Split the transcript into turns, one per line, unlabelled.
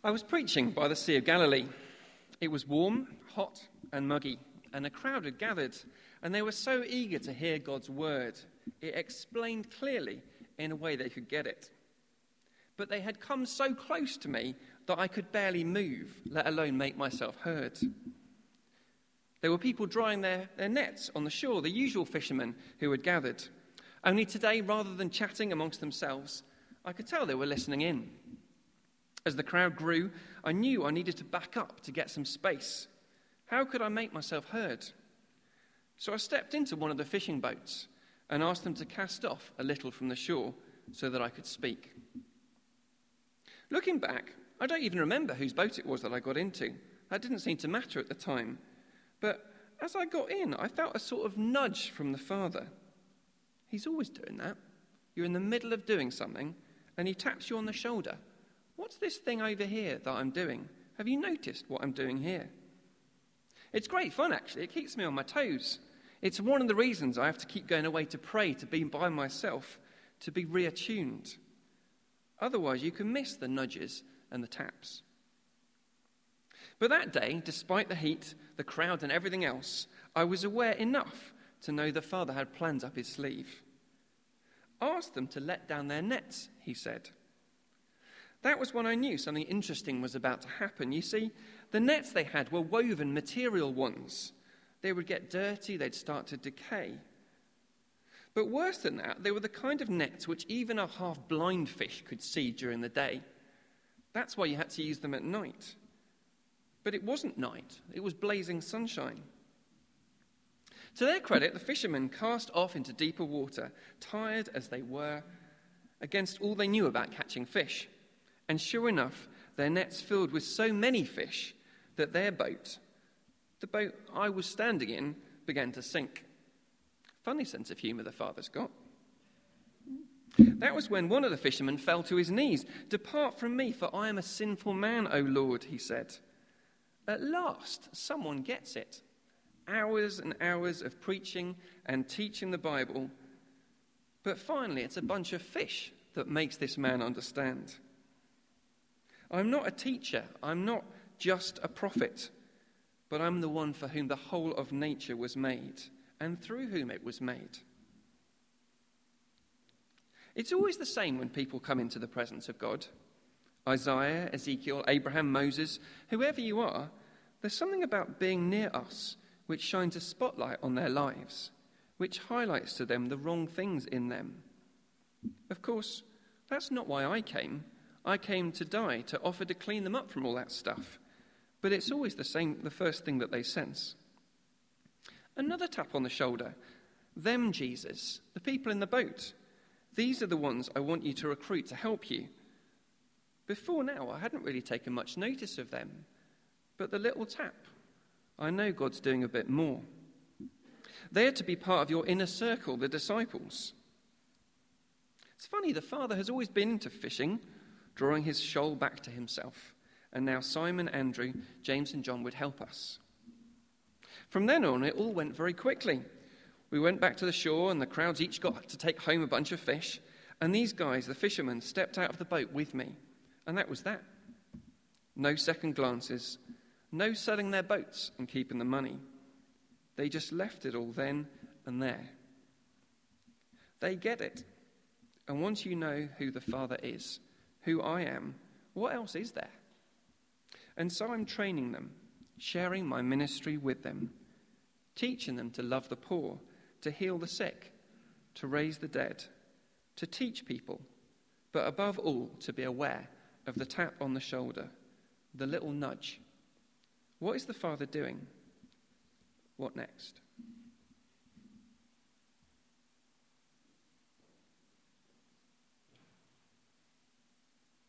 I was preaching by the Sea of Galilee. It was warm, hot, and muggy, and a crowd had gathered, and they were so eager to hear God's word. It explained clearly in a way they could get it. But they had come so close to me that I could barely move, let alone make myself heard. There were people drying their nets on the shore, the usual fishermen who had gathered. Only today, rather than chatting amongst themselves, I could tell they were listening in. As the crowd grew, I knew I needed to back up to get some space. How could I make myself heard? So I stepped into one of the fishing boats and asked them to cast off a little from the shore so that I could speak. Looking back, I don't even remember whose boat it was that I got into. That didn't seem to matter at the time. But as I got in, I felt a sort of nudge from the Father. He's always doing that. You're in the middle of doing something, and he taps you on the shoulder. What's this thing over here that I'm doing? Have you noticed what I'm doing here? It's great fun, actually. It keeps me on my toes. It's one of the reasons I have to keep going away to pray, to be by myself, to be reattuned. Otherwise, you can miss the nudges and the taps. But that day, despite the heat, the crowd and everything else, I was aware enough to know the Father had plans up his sleeve. Ask them to let down their nets, he said. That was when I knew something interesting was about to happen. You see, the nets they had were woven material ones. They would get dirty, they'd start to decay. But worse than that, they were the kind of nets which even a half-blind fish could see during the day. That's why you had to use them at night. But it wasn't night, it was blazing sunshine. To their credit, the fishermen cast off into deeper water, tired as they were, against all they knew about catching fish. And sure enough, their nets filled with so many fish that their boat, the boat I was standing in, began to sink. Funny sense of humour the Father's got. That was when one of the fishermen fell to his knees. "Depart from me, for I am a sinful man, O Lord," he said. At last, someone gets it. Hours and hours of preaching and teaching the Bible. But finally, it's a bunch of fish that makes this man understand. I'm not a teacher. I'm not just a prophet. But I'm the one for whom the whole of nature was made, and through whom it was made. It's always the same when people come into the presence of God. Isaiah, Ezekiel, Abraham, Moses, whoever you are, there's something about being near us which shines a spotlight on their lives, which highlights to them the wrong things in them. Of course, that's not why I came. I came to die, to offer to clean them up from all that stuff. But it's always the first thing that they sense. Another tap on the shoulder. Them, Jesus, the people in the boat. These are the ones I want you to recruit to help you. Before now, I hadn't really taken much notice of them. But the little tap, I know God's doing a bit more. They're to be part of your inner circle, the disciples. It's funny, the Father has always been into fishing, drawing his shoal back to himself. And now Simon, Andrew, James and John would help us. From then on, it all went very quickly. We went back to the shore and the crowds each got to take home a bunch of fish. And these guys, the fishermen, stepped out of the boat with me. And that was that. No second glances. No selling their boats and keeping the money. They just left it all then and there. They get it. And once you know who the Father is, who I am, what else is there? And so I'm training them, sharing my ministry with them, teaching them to love the poor, to heal the sick, to raise the dead, to teach people, but above all, to be aware of the tap on the shoulder, the little nudge. What is the Father doing? What next?